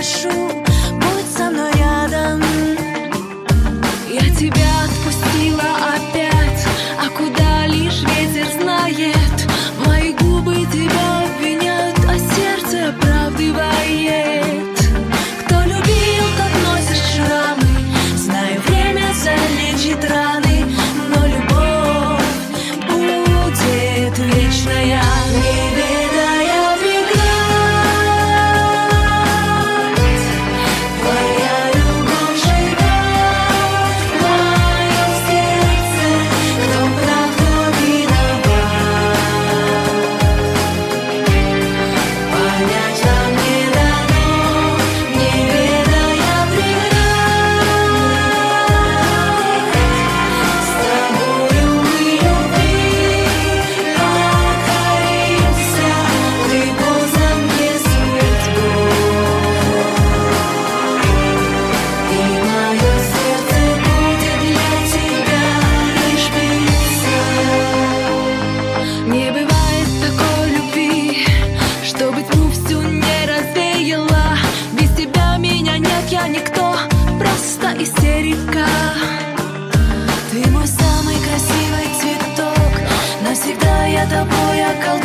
прошу, будь со мной рядом. Я тебя отпустила опять, а куда лишь ветер знает. Мои губы тебя обвиняют, а сердце оправдывает. Кто любил, тот носит шрамы, знаю, время залечит раны, но любовь будет вечная. Не ведая преград, твоя любовь живет в моем сердце. Кто прав, кто виноват, понять нам не дано. Не ведая преград, с тобою мы любви покоримся. Ты поздно мне судьбу, и мое сердце будет для тебя лишь биться. Не бывает такой любви, чтобы тьму всю не развеяла. Без тебя меня нет, я никто, просто истерика. Ты мой самый красивый цветок, навсегда я тобой околдована.